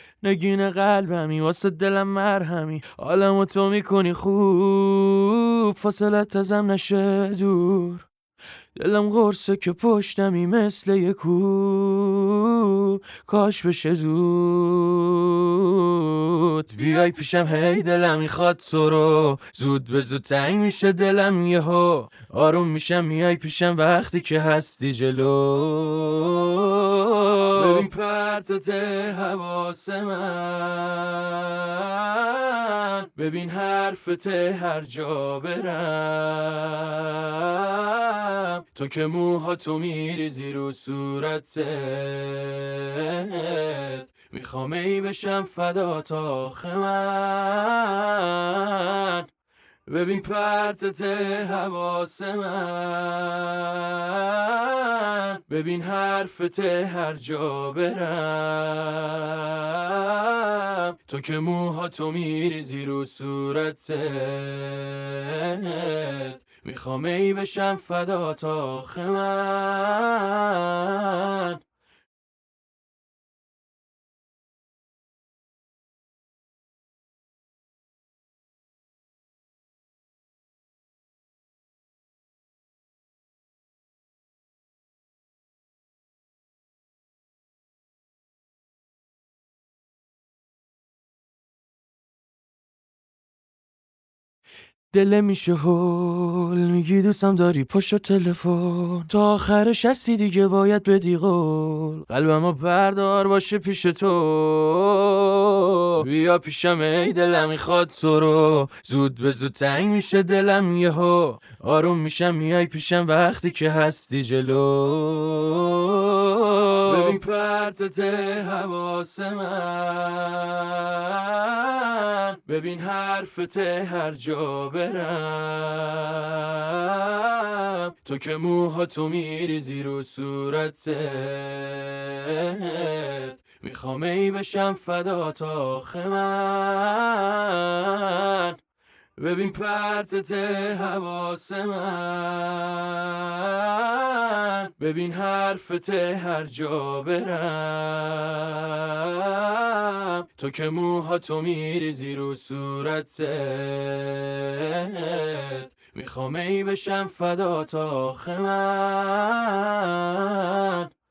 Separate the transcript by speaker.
Speaker 1: نگین قلبمی واسه دلم مرهمی، حالمو تو میکنی خوب، فاصلت ازم نشه دور. دلم قرصه که پشتمی مثل یه کو، کاش بشه زود بیای پیشم. هی دلم میخواد تو رو، زود به زود تنگ میشه دلم یهو، آروم میشم میای پیشم وقتی که هستی جلو. ببین پرتت حواس من، ببین حرفت هر جا برم، تو که موهاتو میریزی رو صورتت، میخوام ای بشم فدات آخه من. ببین پرتت حواس من، ببین حرفت هر جا برم، تو که موهاتو میریزی رو صورتت، میخوام ای بشم فدات آخه من. دل میشه هول میگی دوستم داری پشت تلفن، تا آخرش هستی دیگه باید بدی قول، قلبمو بردار باشه پیش تو، بیا پیشم ای دلم میخواد تو رو، زود به زود تنگ میشه دلم یهو، آروم میشم میای پیشم وقتی که هستی جلو. ببین پرتت حواس من، ببین حرفت هر جا برم، تو که موهاتو میریزی رو صورتت، میخوام ای بشم فدات آخه من. ببین پرتت حواس من، ببین حرفت هر جا برم، تو که موهاتو میریزی رو صورتت، میخوام ای بشم فدات آخه من.